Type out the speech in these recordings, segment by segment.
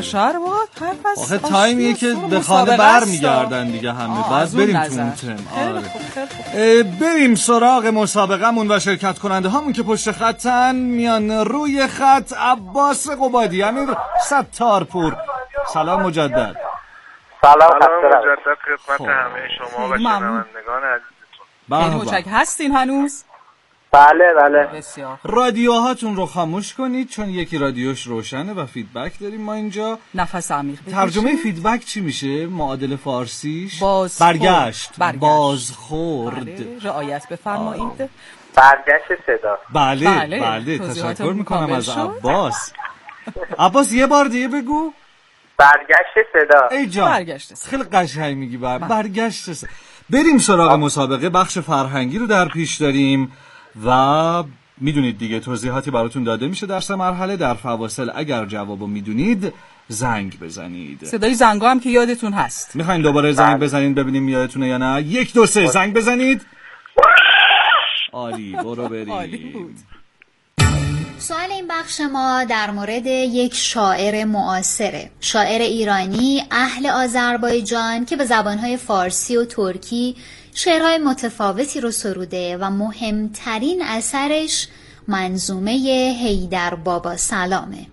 شهر واقعا آخه تایمیه که به خانه بر میگردن دیگه همه. باید بریم تو اون ترم. بریم سراغ مسابقمون و شرکت کننده هامون که پشت خطن میان. روی خط عباس قبادی، امیر ستارپور. سلام مجدد. سلام مجدد خدمت همه شما و شنوندگان عزیزتون. مچک هستین هنوز؟ بله. بسیار. رادیوهاتون رو خاموش کنید چون یکی رادیوش روشنه و فیدبک داریم ما اینجا. نفس عمیق بکشید. ترجمه فیدبک چی میشه؟ معادل فارسیش برگشت. بازخورد. بله. رعایت بفرمایید. برگشت صدا. بله. تشکر میکنم از عباس. عباس یه بار دیگه بگو. برگشت صدا. ای جان برگشت صدا. خیلی قشنگ میگی. برگشت صدا. بریم سراغ مسابقه. بخش فرهنگی رو در پیش داریم و میدونید دیگه توضیحاتی براتون داده میشه در 3 مرحله. در فواصل اگر جوابو میدونید زنگ بزنید. صدای زنگا هم که یادتون هست. میخواین دوباره زنگ بزنید ببینیم یادتونه یا نه؟ 1 2 3 زنگ بزنید. عالی، برو بریم. عالی بود. سوال این بخش ما در مورد یک شاعر معاصره. شاعر ایرانی اهل آذربایجان که به زبانهای فارسی و ترکی شعرهای متفاوتی رو سروده و مهمترین اثرش منظومه حیدر بابا سلامه.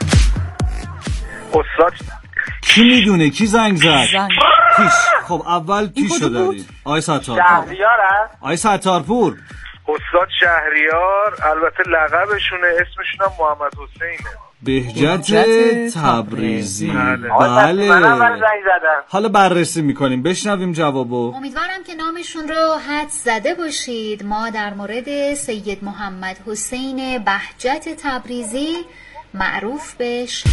استاد کی میدونه؟ کی زنگ زد؟ پیش. خب اول پیشو دارید. آقای ستارپور. شهریار هست؟ آقای ستارپور. استاد شهریار، البته لقبشونه، اسمشون هم محمد حسینه. بهجت تبریزی. بله. منم زنگ زدم. حالا بررسی میکنیم، بشنویم جوابو. امیدوارم که نامشون رو حدس زده باشید. ما در مورد سید محمد حسین بهجت تبریزی معروف بهش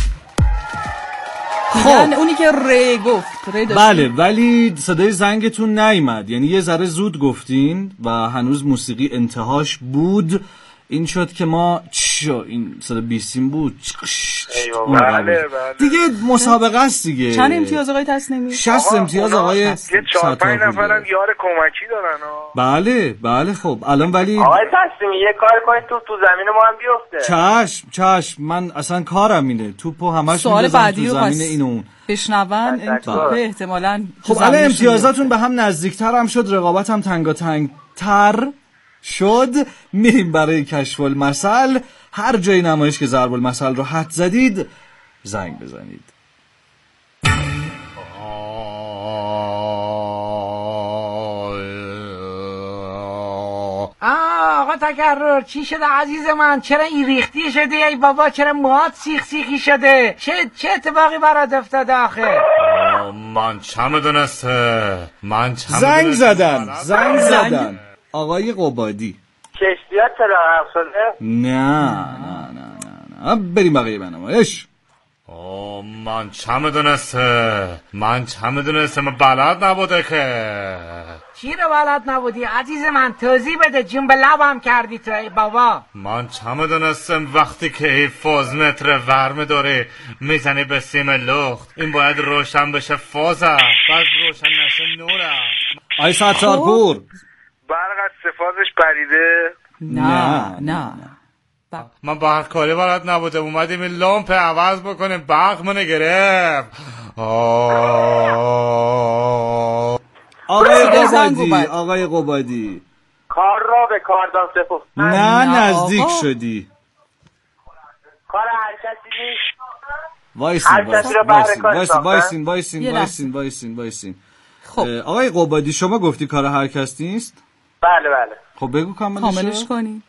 یعنی اونی که ری گفت. بله، ولی صدای زنگتون نیامد، یعنی یه ذره زود گفتین و هنوز موسیقی انتهاش بود. این شد که ما این صدا بیستیم بود. بله. دیگه مسابقه است دیگه. چند امتیاز آقای تسلیمی؟ 60 امتیاز آقای ستارپور. 4-5 نفرم یار کمکی دارن. بله. خب الان ولی آقای تسلیمی یه کار کنید تو زمین ما هم بیفته. چشم. من اصلا کارم اینه. توپو همش سوال بعدی تو رو زمین اینو بشنون. این توپ احتمالاً خب الان امتیازاتون به هم نزدیکتر هم شد، رقابت هم تنگاتنگ تر شد. میریم برای کشف المثل. هر جای نمایش که ضرب المثل رو حد زدید زنگ بزنید. آقا تکرر چی شده عزیز من؟ چرا این ریختی شده ای بابا؟ چرا موهات سیخی شده؟ چه اتفاقی برات افتاده آخه؟ من چه میدونسته؟ زنگ زدن آقای قبادی. کشتیات چرا غرق شده؟ نه. بریم بقیه برنامه‌اش. من چه میدونسته؟ من بلد نبوده که. چی رو بلد نبودی عزیز من؟ توضیح بده، جون به لبم کردی تو ای بابا. من چه میدونستم وقتی که این فازمتر ورم داره میزنی به سیم لخت، این باید روشن بشه فازه، بعد روشن نشه نوره. آی ستارپور. برق از سفازش پریده؟ نه. من برق کاری بلد نبوده، اومدیم این لامپ عوض بکنیم، برق منو گرفت. آقای قبادی کار را به کاردان سپرد. نه نزدیک شدی. کار هر کسی نیست. وایسین. خب آقای قبادی شما گفتی کار هر کس نیست؟ بله. خب بگو کاملش کنی.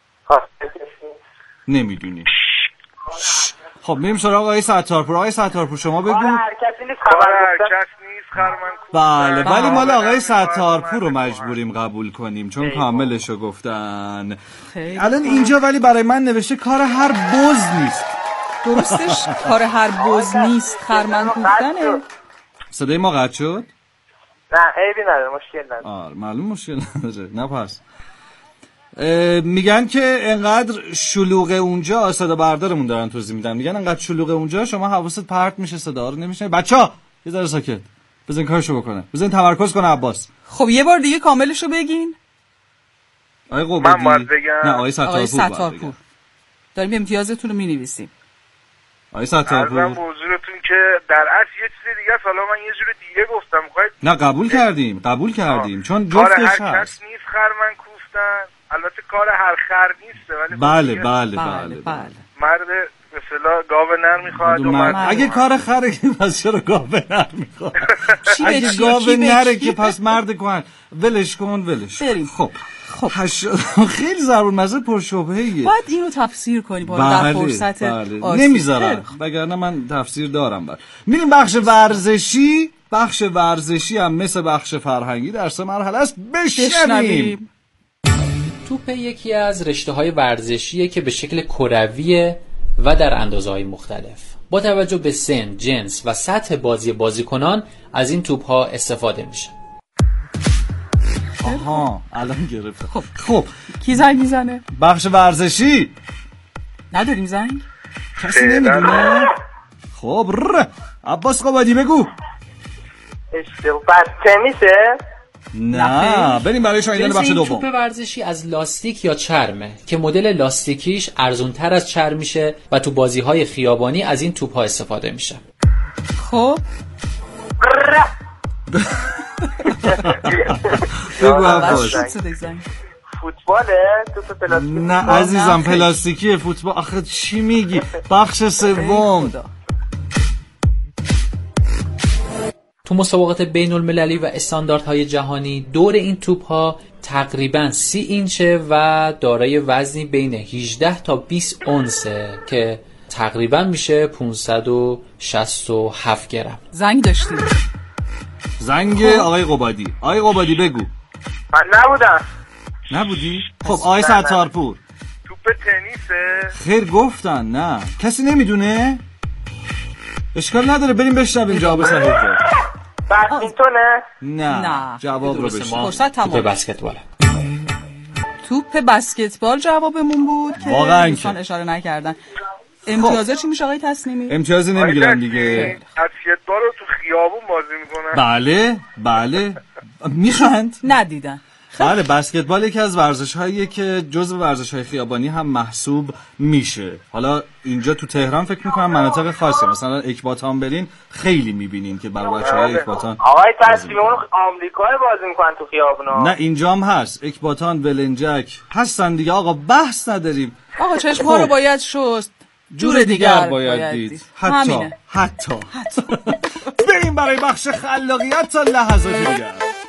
نمیدونی. خب میریم سراغ آقای ستارپور. آقای ستارپور شما بگو. کار هر کسی نیست. کار هر کس نیست بله، ولی مال آقای ستارپور رو مجبوریم قبول کنیم چون کاملشو گفتن. الان اینجا ولی برای من نوشته کار هر بز نیست. درستش کار هر بز نیست خرمن کوفتنه. صدای ما قطع شد؟ نه عیبی نداره، مشکل نداره. معلوم مشکل نداره. نه پس میگن که انقدر شلوغه اونجا، صدا بردارمون دارن توضیح میدن، میگن انقدر شلوغه اونجا شما حواست پرت میشه، صدا رو نمیشنوی. بچا یه ذره ساکت بزن، کارشو بکنه، بزن تمرکز کنه عباس. خب یه بار دیگه کاملشو بگین. آقای قبادی. من باید بگم. نه آقای ستارپور. داریم امتیازتون رو مینویسیم. آقای ستارپور. ارزم به حضورتون که در اصل یه چیز دیگه است. حالا من یه جور دیگه گفتم. میخواید نه قبول کردیم چون کار جفتش هر هست. کس نیست خرمن کوفتن. البته کار هر خر نیسته ولی بله مرد به اصطلاح گاو نر میخواد و مرد اگه کار خره که پس چرا گاو نر میخواد؟ اگه گاو کی به نره کی؟ که پس مرد کن. ولش بریم. خب خیلی ضرور مزه پرشبهه‌ایه. باید اینو تفسیر کنی در فرصت نمیذارم وگرنه من تفسیر دارم. میریم بخش ورزشی. بخش ورزشی هم مثل بخش فرهنگی در 3 مرحله است. بشنویم. توپ یکی از رشته‌های ورزشیه که به شکل کرویه و در اندازه‌های مختلف. با توجه به سن، جنس و سطح بازی بازیکنان از این توپ‌ها استفاده میشه. آها الان گرفته. خب کی زنگ میزنه؟ بخش ورزشی نداریم زنگ؟ کسی نمیدونه؟ خب عباس قبادی بگو. بس تنیسه؟ نه بریم برای شاهدان بخش دوم. توپ ورزشی از لاستیک یا چرمه که مدل لاستیکیش ارزونتر از چرمیشه و تو بازی‌های خیابانی از این توپ‌ها استفاده میشه. خب بگو عباس. فوتباله؟ توپ پلاستیکی؟ نه عزیزم پلاستیکی فوتبال. آخه چی میگی؟ بخش سوم. تو مسابقات بین المللی و استانداردهای جهانی دور این توپ‌ها تقریباً 30 اینچه و دارای وزنی بین 18 تا 20 اونسه که تقریباً میشه 567 گرم. زنگ داشتیم. زنگ آقای قبادی. آقای قبادی بگو. من نبودی؟ خب آقای ستارپور. توپ تنیسه؟ خیر گفتن. نه کسی نمیدونه؟ اشکال نداره بریم بشنویم جواب صحیح رو. بدمینتونه؟ نه جواب رو بشنویم. فرصت تمام. توپ بسکتبال. توپ بسکتبال جوابمون بود که واقعاً دوستان اشاره نکردن. امتیازه چی میشه آقای تصنیمی؟ امتیازی نمیگیرن دیگه. بسکتبال رو تو خیابون بازی میکنن؟ بله میخند؟ ندیدن. بله بسکتبال یکی از ورزش‌هاییه که جزو ورزش‌های خیابانی هم محسوب میشه. حالا اینجا تو تهران فکر می‌کنم مناطق خاصی مثلا اکباتان برین خیلی می‌بینین که برای بچه‌های اکباتان آقای تصویری اون آمریکایی بازی می‌کنن تو خیابونا. نه اینجا هم هست. اکباتان ولنجک هستن دیگه. آقا بحث نداریم. آقا چشم‌ها رو باید شست. جور دیگر باید دید. حتی بریم برای بخش خلاقیت تا لحظات دیگر.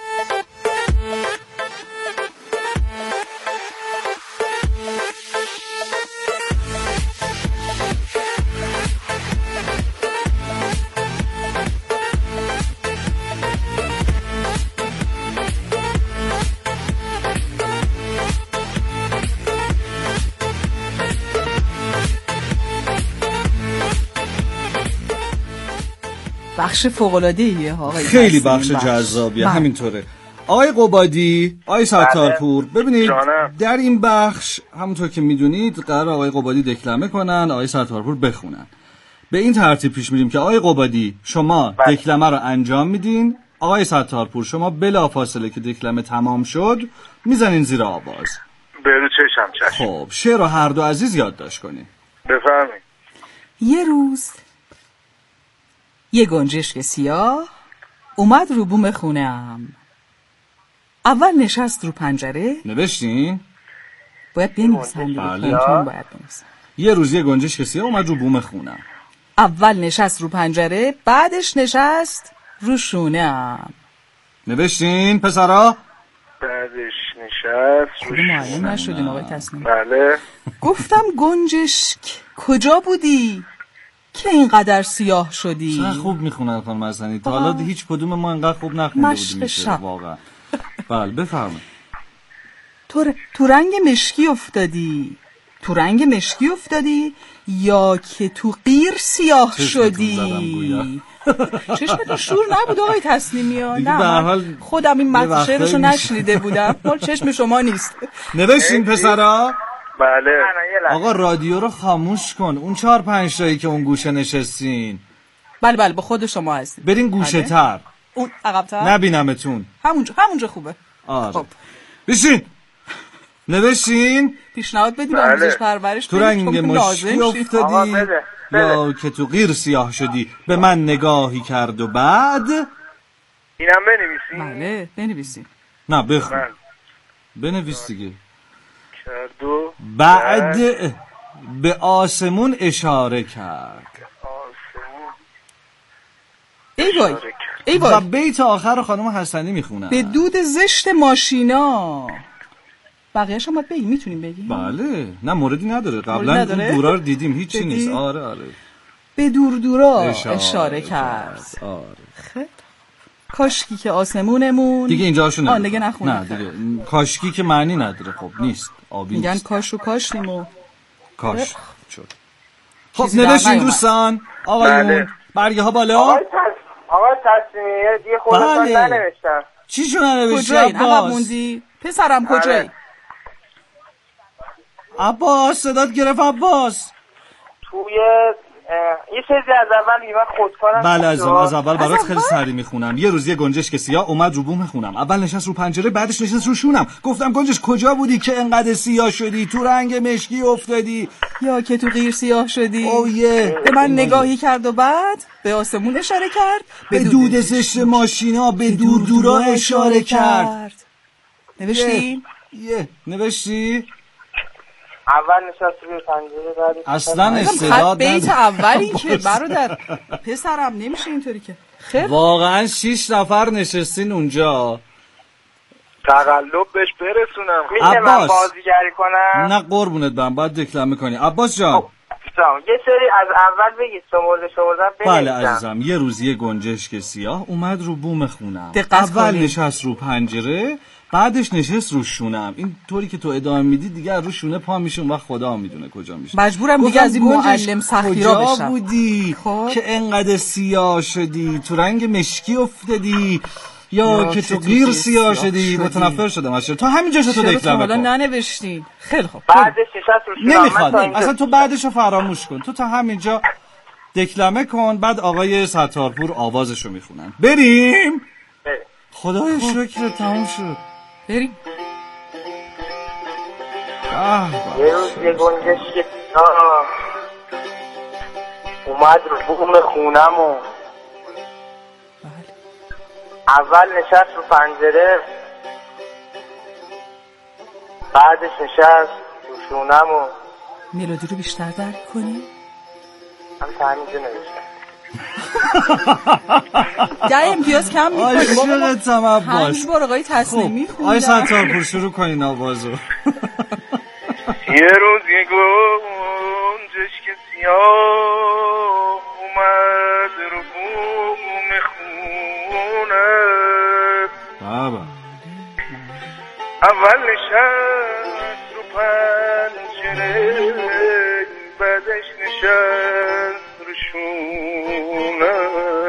بخش فوق‌العاده‌ایه آقای خیلی بخش جذابیه. همینطوره. آقای قبادی، آقای ستارپور، ببینید در این بخش همونطور که میدونید قرار آقای قبادی دکلمه کنن، آقای ستارپور بخونن. به این ترتیب پیش میریم که آقای قبادی شما دکلمه رو انجام میدین، آقای ستارپور شما بلافاصله که دکلمه تمام شد میزنین زیر آواز. برو چشم. خب شعر رو هر دو عزیز یادداشت کنین. بفرمایید. یه روز یه گنجشک سیاه اومد رو بوم خونه‌ام. اول نشست رو پنجره. نوشتین؟ باید بنویسن. یه روز یه گنجشک سیاه اومد رو بوم خونه‌ام. اول نشست رو پنجره، بعدش نشست رو شونه‌ام. نوشتین پسرا؟ بعدش نشست رو معلوم نشدین آقای تصمیم. بله. گفتم گنجشک کجا بودی که اینقدر سیاه شدی؟ چقدر خوب میخونن خانم حسنی. تا حالا هیچ کدوم ما اینقدر خوب نخونده بودیم شب. واقعا. بله بفرمایید. تو رنگ مشکی افتادی. تو رنگ مشکی افتادی یا که تو قیر سیاه شدی؟ چشمتون شور نبود آقای تسلیمی ها؟ نه خودم این متن شعرشو نشنیده بودم. مال چشم شما نیست. نوشتین پسرا؟ بله. آقا رادیو رو خاموش کن. اون 4-5 تایی که اون گوشه نشستین. بله با خود شما هستین. برین گوشه تر. اون عقب‌تر. نبینمتون. همونجا خوبه. آره. خب. بشین. نوشتین؟ پیشنهاد بدیم آموزش پرورش تو رنگ مشکی افتادی. یا که تو قیر سیاه شدی به من نگاهی کرد و بعد. اینم بنویسیم؟ بله بنویسیم. نه بخون. بنویس دیگه. کرد و بعد به آسمون اشاره کرد. ای وای ای و وای، بیت آخر رو خانم حسنی میخونن. به دود زشت ماشینا. بقیه‌شو ما بگیم، میتونیم بگیم؟ بله، نه موردی نداره، قبلا نداره؟ اون دورا رو دیدیم، هیچی دیدی؟ نیست. آره به دور دورا اشاره کرد. آره. خیلی کاشکی که آسمونمون دیگه اینجاشو نمیخونم. دیگه نخونیم. نه دیگه کاشکی که معنی نداره. خب نیست، آبی میگن نیست. کاش و کاشتیم و کاش شد. خب چیزی در نوشتین نیومد. دوستان آقایون، برگه ها بالا. آقای تصمیمی دیگه خودتان بله. ننوشتم. چی شو ننوشتی کجایین؟ عقب عباس؟ موندی؟ پسرم کجایی؟ عباس صدات گرفت عباس. توی یه چیزی از اول میگه من خودکارم. بله از اول برات خیلی سریع میخونم. یه روز یه گنجشک سیاه اومد رو بوم خونم. اول نشست رو پنجره، بعدش نشست رو شونم. گفتم گنجش کجا بودی که انقدر سیاه شدی؟ تو رنگ مشکی افتادی یا که تو قیر سیاه شدی؟ اوه به من نگاهی کرد و بعد به آسمون اشاره کرد. به دود زشت ماشینا به دور دورا اشاره کرد. نوشتی؟ نوشتی؟ اول نشست روی پنجره، بعد اصلا خط استعداد بیت نداره. اولی که برادر پسرم نمیشه اینطوری که. خیلی واقعا 6 نفر نشستین اونجا. تقلب بهش برسونم. میشه من عباس. بازیگری کنم؟ نه قربونت برم، باید دکلمه کنی. عباس جان یه سری از اول بگید، شمردن بله بنویسم. عزیزم. یه روز یه گنجشک سیاه اومد رو بوم خونم. دقت اول کنی. نشست رو پنجره، بعدش نشست رو شونم. این طوری که تو ادامه میدی دیگه رو شونه پا میشه، اون وقت خدا میدونه کجا میشه. مجبورم دیگه از این گنجش معلم سختی‌را کجا بشم. بودی خب. که انقدر سیاه شدی؟ تو رنگ مشکی افتادی یا که تو غیر سیاه شدی؟ متنفر شدم از تو همینجاشو تو چرا تا دکلمه حالا کن. ننوشتین؟ خیلی خوب. بعدش نشست رو شونم. نمیخواد اصلا، تو بعدشو فراموش کن. تو تا همینجا دکلمه کن، بعد آقای ستارپور آوازشو میخونن. بریم. خدای شکر تموم شد. بریم. یه روز یه گنجشک سیاه اومد رو بوم خونم و اول نشست رو پنجره، بعدش نشست رو شونم و ملودی رو بیشتر درک کنی؟ هم همینجا نوشتم. 10 امتیاز کم میکنی. عاشقتم عباس. 5 بار آقای تصمیمی خوندن. آقای ستارپور شروع کنین آوازو. یه روز یه گنجشک سیاه اومد رو بوم خونه، بابا اول نشست رو پنجره، بعدش نشست رو شونه.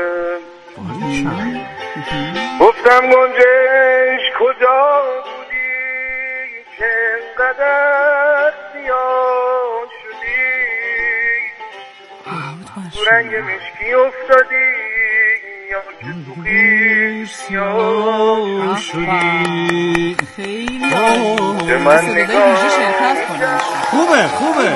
گفتم گنجش کجا بودی که انقدر سیاه شدی؟ تو رنگ مشکی افتادی یا که تو قیر سیاه شدی؟ خیلی به من صدای نگاه ویژه شرکت کنم. خوبه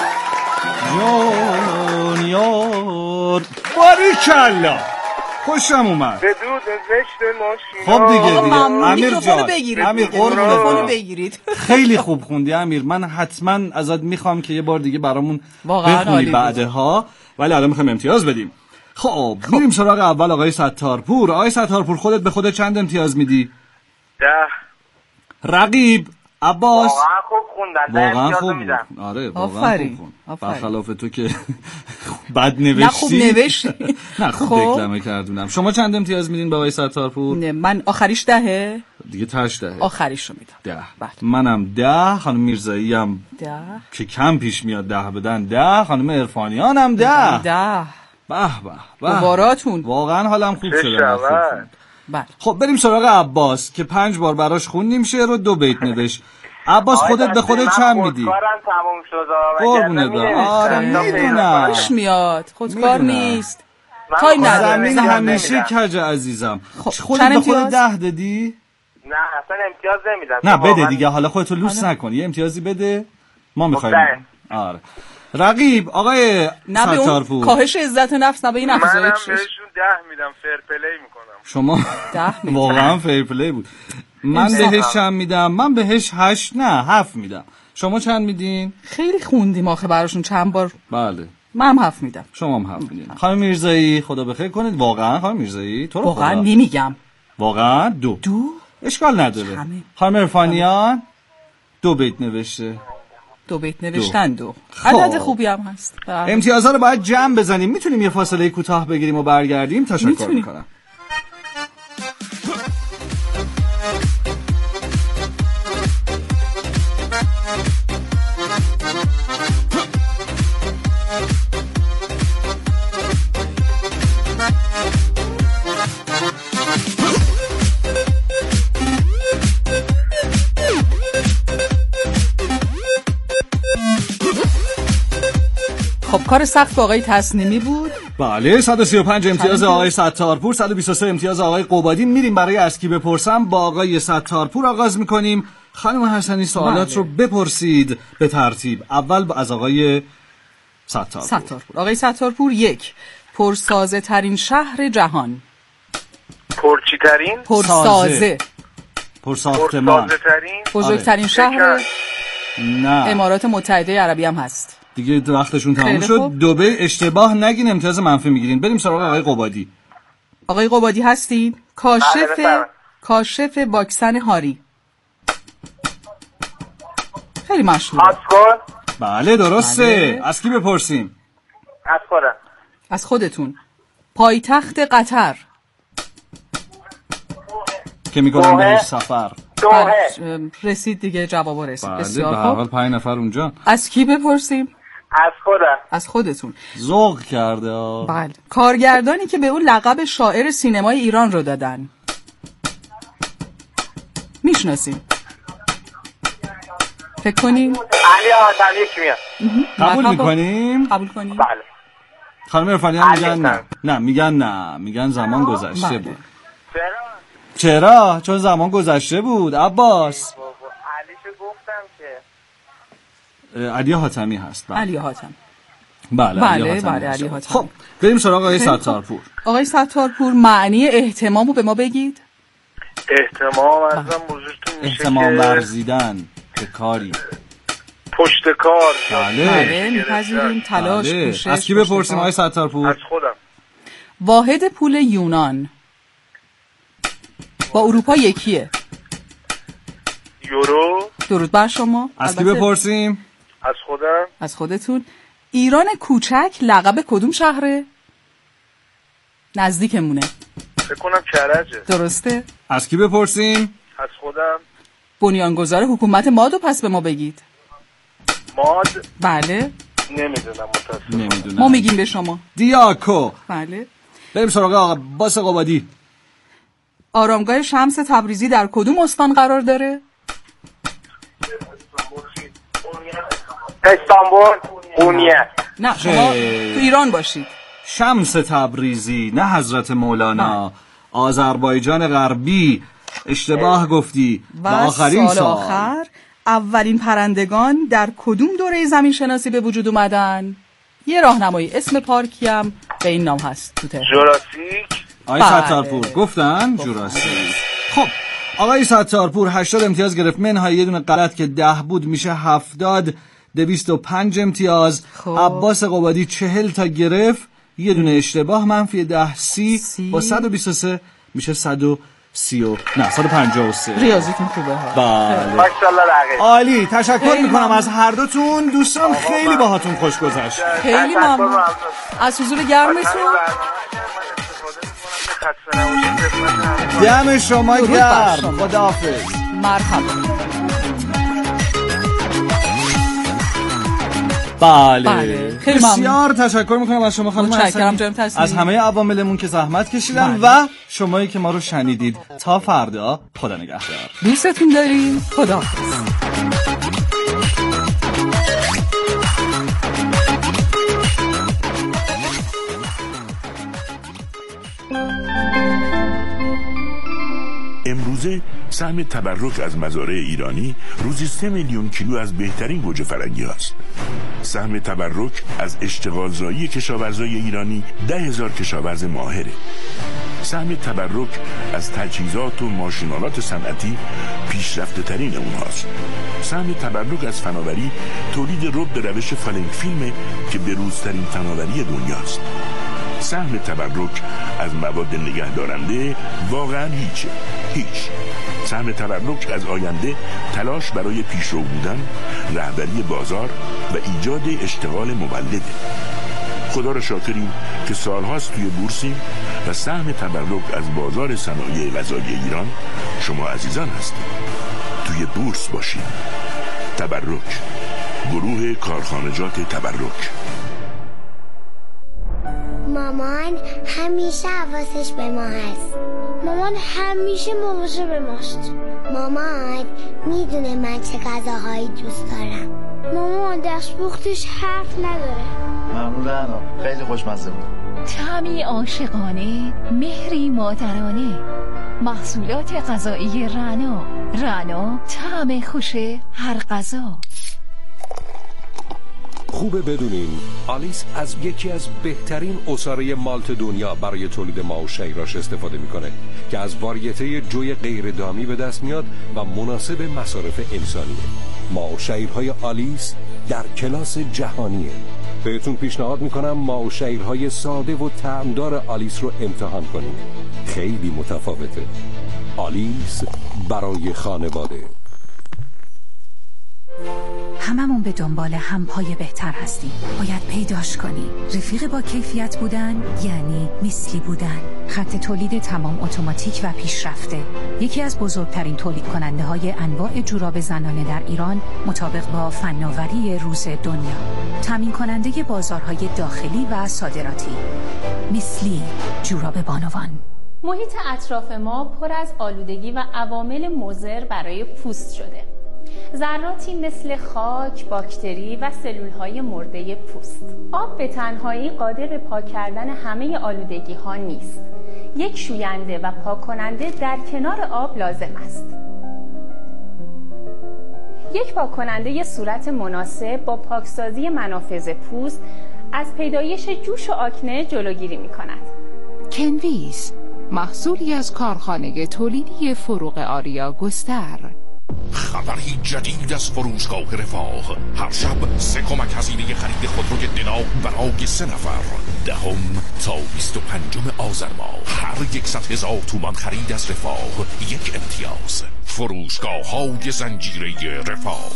جونیور باریکلا خوشم اومد. به دود زشت ماشینا. خب دیگه ممنون. امیر میکروفونو جان، بگیرید. امیر میکروفونو قربونت بگیرید. خیلی خوب خوندی امیر. من حتما ازت میخوام که یه بار دیگه برامون واقعا بخونی عالی بود. بعدها، ولی الان میخوایم امتیاز بدیم. خب میریم سراغ اول آقای ستارپور. آقای ستارپور خودت به خودت چند امتیاز میدی؟ 10. رقیب عباس واقعا خوب خوندن. واقعا خوب میدم. بود. آره واقعا آفرین. خوب خوند. آفرین. برخلاف تو که بد نوشتی. نه خوب نوشتی. نه خوب خب. دکلمه کردونم. شما چند امتیاز میدین به آقای ستارپور؟ نه من آخریش 10. دیگه تاش 10. آخریش رو میدم. 10. بله. منم 10. خانم میرزایی هم 10. که کم پیش میاد 10 بدن. 10. خانم عرفانیان هم 10. 10. به به. مباراتون. واقعا حالم خوب شده. بله. خب بریم سراغ عباس که 5 بار براش خوندیم شعر رو 2 بیت نوشت. عباس خودت به خودت چند میدی؟ خودکارم تموم شد. قربونت برم. آره میدونم. خوش میاد. خودکار میدونم. نیست. تای نداره. زمین همیشه کج عزیزم. خودت به خودت 10 دادی؟ نه اصلا امتیاز نمیدم. نه بده دیگه، حالا خودتو لوس نکن، یه امتیازی بده. ما میخوایم. آره رقیب آقای ستارپور، کاهش عزت نفس نه به این افزایش. منم بهشون 10 میدم، فیر پلی میکنم. شما 10 واقعا فیر پلی بود. من بهش چند میدم؟ من بهش 8 نه 7 میدم. شما چند میدین؟ خیلی خوندیم آخه براشون چند بار. بله منم 7 میدم. شما هم 7 میدین. خانم میرزایی خدا بخیر کنید. واقعا خانم میرزایی تو رو واقعا نمیگم. واقعا 2 اشکال نداره. خانم عرفانیان 2 بیت نوشته. 2 بیت نوشتن 2. عدد خوبی هم هست. امتیازها رو باید جمع بزنیم. میتونیم یه فاصله کوتاه بگیریم و برگردیم؟ تشکر میکنم. خب کار سخت با آقای تسنیمی بود. بله 135 امتیاز آقای ستارپور، 123 امتیاز آقای قبادی. میریم برای از کی بپرسم. با آقای ستارپور آغاز میکنیم. خانم حسنی سوالات رو بپرسید به ترتیب. اول از آقای ستارپور. آقای ستارپور 1. پرسازه ترین شهر جهان. پرچی ترین؟ پرسازه. پرساختمان. بزرگترین شهر نه امارات متحده عربی هم هست. دیگه وقتشون تموم شد. دبی اشتباه نگین، امتیاز منفی میگیرین. بریم سراغ آقای قبادی. آقای قبادی هستید؟ کاشف واکسن هاری. خیلی مشهور. بله درسته. از کی بپرسیم؟ از خودم. از خودتون. پایتخت قطر که میکنن بهش سفر. رسید دیگه، جواب رسید. بله بسیار به هر حال 5 نفر اونجا. از کی بپرسیم؟ از خودم. از خودتون. ذوق کرده. بله. کارگردانی که به اون لقب شاعر سینمای ایران رو دادن. میشناسیم؟ فکر کنیم. علی حاتمی کی میاد؟ قبول میکنیم؟ قبول کنیم. بله. خانم عرفانیان میگن نه. میگن زمان گذشته بود. چرا؟ چون زمان گذشته بود. عباس علیشو گفتم که علی حاتمی هست. علی حاتمی. بله علی حاتمی. خب بریم سراغ آقای ستارپور. آقای ستارپور معنی اهتمام رو به ما بگید. اهتمام ازم بزرگتون میشه اهتمام ورزیدن به کاری، پشت کار. بله میپذیریم. تلاش، کوشش. از کی بپرسیم آقای ستارپور؟ از خودم. واحد پول یونان با اروپا یکیه. یورو. درود بر شما. از کی بپرسیم؟ از خودم. از خودتون. ایران کوچک لقب کدوم شهره؟ نزدیکمونه. فکر کنم کرجه. درسته. از کی بپرسیم؟ از خودم. بنیانگذار حکومت مادو پس به ما بگید. ماد؟ بله. نمیدونم متاسفم. ما میگیم به شما. دیاکو. بله. بریم سراغ عباس قبادی. آرامگاه شمس تبریزی در کدوم استان قرار داره؟ استانبول. قونیه. نه شما تو ایران باشید. شمس تبریزی نه حضرت مولانا. آذربایجان غربی. اشتباه گفتی. و آخرین سال آخر اولین پرندگان در کدوم دوره زمین شناسی به وجود اومدن؟ یه راهنمایی اسم پارکی هم به این نام هست تو تهران. جوراسیک. آقای ستارپور گفتن جوراسیک. خب آقای ستارپور 80 امتیاز گرفت، منهای یه دونه غلط که 10 بود میشه 70. 205 امتیاز. عباس قبادی 40 تا گرفت، یه دونه اشتباه منفی 10. 30 با 123 میشه 153. ریاضیتون خوبه ها. بله ماشاءالله رقیب. عالی. تشکر میکنم از هر دوتون. دوستان خیلی باهاتون خوش گذشت. خیلی ممنون از حضور گرمتون. دم شما گرم. خداحافظ. مرحبا. بله. بسیار تشکر میکنم از شما خانم حسنی، از همه عواملمون که زحمت کشیدن و شمایی که ما رو شنیدید. تا فردا خدا نگهدار. دوستتون داریم. خداحافظ. امروزه سهم تبرک از مزارع ایرانی روزی 3 میلیون کیلو از بهترین گوجه فرنگی هست. سهم تبرک از اشتغالزایی کشاورزای ایرانی 10,000 کشاورز ماهره. سهم تبرک از تجهیزات و ماشینالات صنعتی پیشرفته ترین اونهاست. سهم تبرک از فناوری تولید رب به روش فالنگ فیلمه که بروزترین فناوری دنیاست. سهم تبرک از مواد نگهدارنده واقعا هیچ. سهم تبرک از آینده تلاش برای پیشرو بودن، رهبری بازار و ایجاد اشتغال مولده. خدا را شاکریم که سالهاست توی بورسیم و سهم تبرک از بازار صنایع غذایی ایران شما عزیزان هستید. توی بورس باشید. تبرک، گروه کارخانجات تبرک. مامان همیشه حواسش به ما هست. مامان همیشه مواظب به ماست. مامان میدونه من چه غذاهایی دوست دارم. مامان دستپختش حرف نداره. ممنون رعنا، خیلی خوشمزه بود. طعمی عاشقانه، مهری مادرانه. محصولات غذایی رعنا طعم خوش هر غذا. خوبه بدونین آلیس از یکی از بهترین عصاره مالت دنیا برای تولید ماو شیراش استفاده میکنه که از واریته جوی غیر دامی به دست میاد و مناسب مصارف انسانیه. ماو شیرهای آلیس در کلاس جهانیه. بهتون پیشنهاد میکنم ماو شیرهای ساده و طعمدار آلیس رو امتحان کنید. خیلی متفاوته. آلیس برای خانواده. هممون به دنبال همپای بهتر هستیم. باید پیداش کنی. رفیق با کیفیت بودن یعنی مثلی بودن. خط تولید تمام اتوماتیک و پیشرفته. یکی از بزرگترین تولید کننده های انواع جوراب زنانه در ایران مطابق با فناوری روز دنیا. تامین کننده بازارهای داخلی و صادراتی. مثلی جوراب بانوان. محیط اطراف ما پر از آلودگی و عوامل مضر برای پوست شده. ذراتی مثل خاک، باکتری و سلولهای مرده پوست. آب به تنهایی قادر به پاک کردن همه آلودگی ها نیست. یک شوینده و پاک کننده در کنار آب لازم است. یک پاک کننده صورت مناسب با پاکسازی منافذ پوست از پیدایش جوش و آکنه جلوگیری می کند. کنویز، محصولی از کارخانه تولیدی فروغ آریا گستر. خبری جدید از فروشگاه رفاه. هر شب 3 کمک هزینه خرید خودروی دنا برای 3 نفر. 10 تا 25 آذر ماه. هر 100,000 تومان خرید از رفاه 1 امتیاز. فروشگاه های زنجیره رفاه.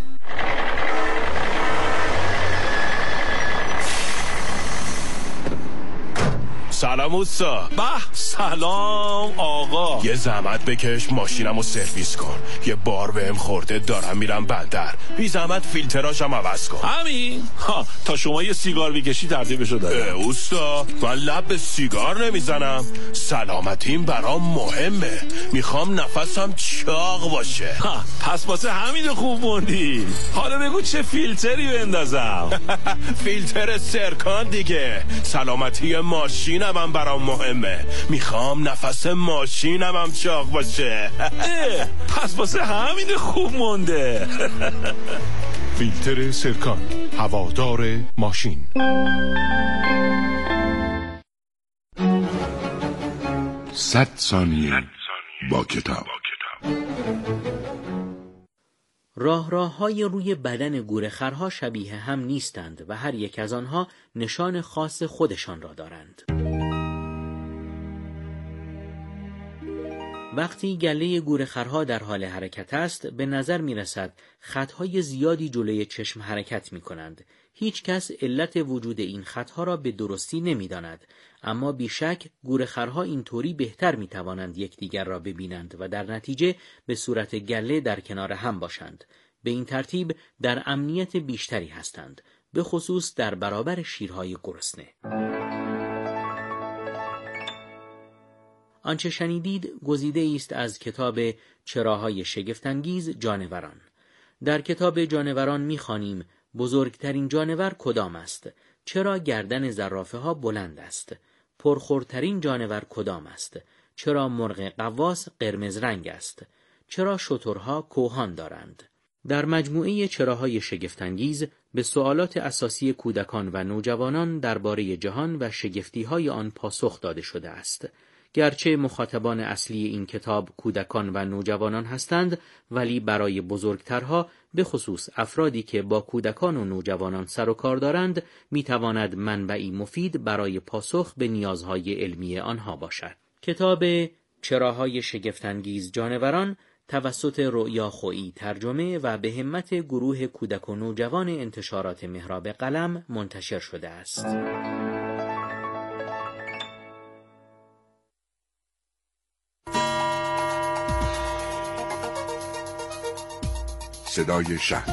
سلام اوستا. سلام آقا. یه زحمت بکش ماشینمو سرویس کن. یه بار بهم خورده دارم میرم بندر. بی زحمت فیلتراشم عوض کن. همین؟ تا شما یه سیگار بکشی ترتیبشو دادم. اوستا من لب به سیگار نمیزنم. سلامتیم برام مهمه. میخوام نفسم چاق باشه. پس واسه همین خوب موندی. حالا بگو چه فیلتری بندازم. فیلتر سرکان دیگه. سلامتی ماشینم هم برام مهمه. میخوام نفس ماشینم هم چاق باشه. پس واسه همین خوب مونده. فیلتر سرکان، هوادار ماشین. صد ثانیه با کتاب. راه‌های روی بدن گورخرها شبیه هم نیستند و هر یک از آنها نشان خاص خودشان را دارند. وقتی گله گورخرها در حال حرکت است، به نظر می رسد خطهای زیادی جلوی چشم حرکت می کنند. هیچ کس علت وجود این خطها را به درستی نمی داند، اما بیشک گورخرها اینطوری بهتر می توانند یکدیگر را ببینند و در نتیجه به صورت گله در کنار هم باشند. به این ترتیب در امنیت بیشتری هستند، به خصوص در برابر شیرهای گرسنه. آنچه شنیدید گزیده است از کتاب چراهای شگفت‌انگیز جانوران. در کتاب جانوران می‌خوانیم بزرگترین جانور کدام است؟ چرا گردن زرافه ها بلند است؟ پرخورترین جانور کدام است؟ چرا مرغ غواص قرمز رنگ است؟ چرا شترها کوهان دارند؟ در مجموعه چراهای شگفت‌انگیز به سوالات اساسی کودکان و نوجوانان درباره جهان و شگفتی‌های آن پاسخ داده شده است. گرچه مخاطبان اصلی این کتاب کودکان و نوجوانان هستند، ولی برای بزرگترها، به خصوص افرادی که با کودکان و نوجوانان سر و کار دارند، می‌تواند منبعی مفید برای پاسخ به نیازهای علمی آنها باشد. کتاب چراهای شگفت‌انگیز جانوران توسط رؤیا خویی ترجمه و به همت گروه کودک و نوجوان انتشارات محراب قلم منتشر شده است. صدای شهر.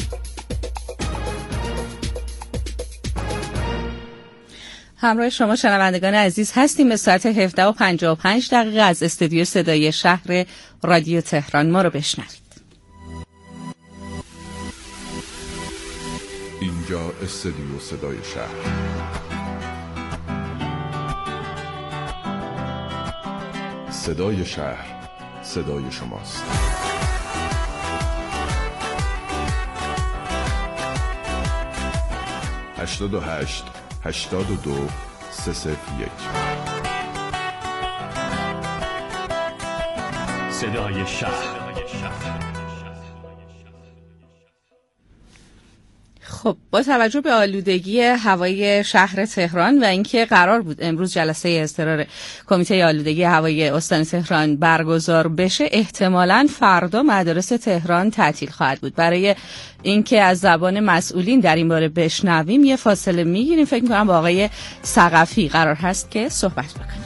همراه شما شنوندگان عزیز هستیم. به ساعت 17:55 از استودیو صدای شهر رادیو تهران ما رو بشنوید. اینجا استودیو صدای شهر. صدای شهر، صدای شماست. 88 82 301 صدای شهر. خب با توجه به آلودگی هوای شهر تهران و اینکه قرار بود امروز جلسه اضطرار کمیته آلودگی هوای استان تهران برگزار بشه، احتمالاً فردا مدارس تهران تعطیل خواهد بود. برای اینکه از زبان مسئولین در این باره بشنویم یه فاصله میگیریم. فکر می‌کنم با آقای ثقفی قرار هست که صحبت بکنیم.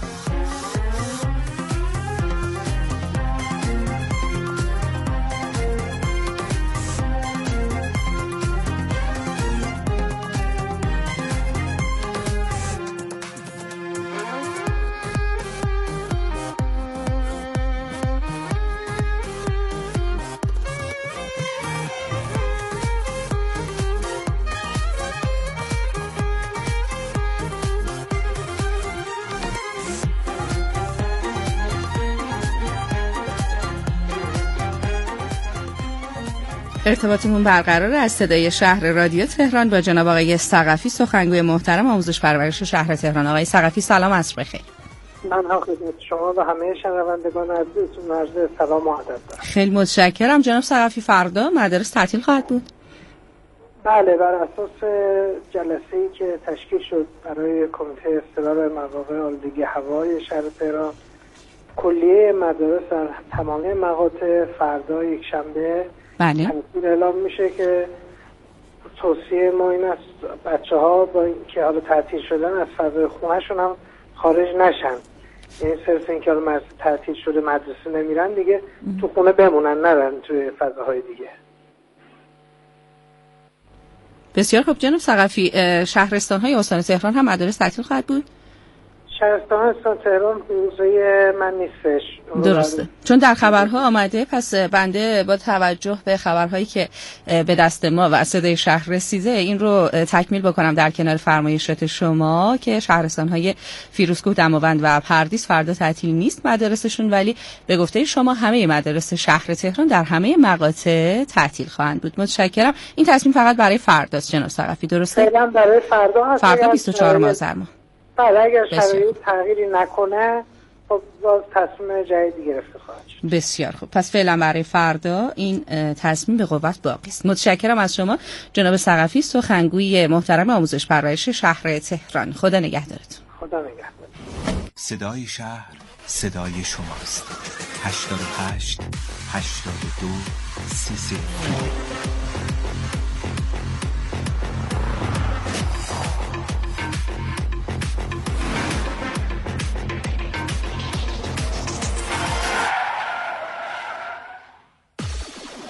ارتباطمون برقرار از صدای شهر رادیو تهران با جناب آقای ثقفی، سخنگوی محترم آموزش پرورش شهر تهران. آقای ثقفی سلام، عصر بخیر. من هم خدمت شما و همه شنوندگان عزیزتون عرض سلام و ادب دارم. خیلی متشکرم. جناب ثقفی فردا مدارس تعطیل خواهد بود؟ بله، بر اساس جلسه‌ای که تشکیل شد برای کمیته اضطرار مواقع آلودگی هوای شهر تهران، کلیه مدارس در تمامی مقاطع فردا یک شنبه تعطیل اعلام میشه که توصیه ما این است بچه‌ها با اینکه حالا تعطیل شدن از فضای خونه‌شون هم خارج نشن. این صرف اینکه حالا مدرسه تعطیل شده مدرسه نمیرن، دیگه تو خونه بمونن، نرن توی فضاهای دیگه. بسیار خب جناب ثقفی، شهرستان‌های استان تهران هم مدارس تعطیل خواهد بود؟ شهرستان استان تهران روزه من نیستش. درسته، چون در خبرها آمده. پس بنده با توجه به خبرهایی که به دست ما و صدای شهر رسیده این رو تکمیل بکنم در کنار فرمایشات شما که شهرستان‌های فیروزکوه، دماوند و پردیس فردا تعطیل نیست مدارسشون، ولی به گفته شما همه مدارس شهر تهران در همه مقاطع تعطیل خواهند بود. متشکرم. این تصمیم فقط برای فرداست جناب ثقفی، درسته؟ فعلا برای فردا هست. فردا 24 آذر ماه. بله، اگر شرایط تغییری نکنه خب باز تصمیم جدیدی گرفته خواهد شد. بسیار خوب، پس فعلا برای فردا این تصمیم به قوت باقی است. متشکرم از شما جناب ثقفی، سخنگوی محترم آموزش پرورش شهر تهران. خدا نگهدارتون. خدا نگهدار. صدای شهر، صدای شماست. 88 82 33.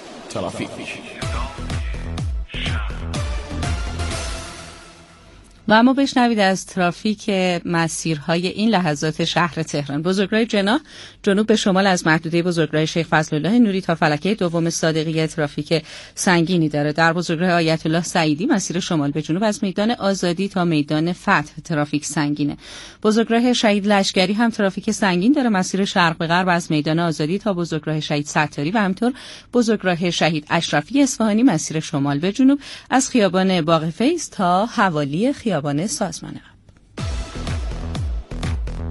و و اما بشنوید از ترافیک مسیرهای این لحظات شهر تهران. بزرگراه جنوب به شمال از محدوده بزرگراه شیخ فضلالله نوری تا فلکه دوم صادقیه ترافیک سنگینی داره. در بزرگراه آیت الله سعیدی مسیر شمال به جنوب از میدان آزادی تا میدان فتح ترافیک سنگینه. بزرگراه شهید لشکری هم ترافیک سنگین داره، مسیر شرق به غرب از میدان آزادی تا بزرگراه شهید ستاری و همینطور بزرگراه شهید اشرفی اصفهانی مسیر شمال به جنوب از خیابان باغ فیض تا حوالی خیابان سازمان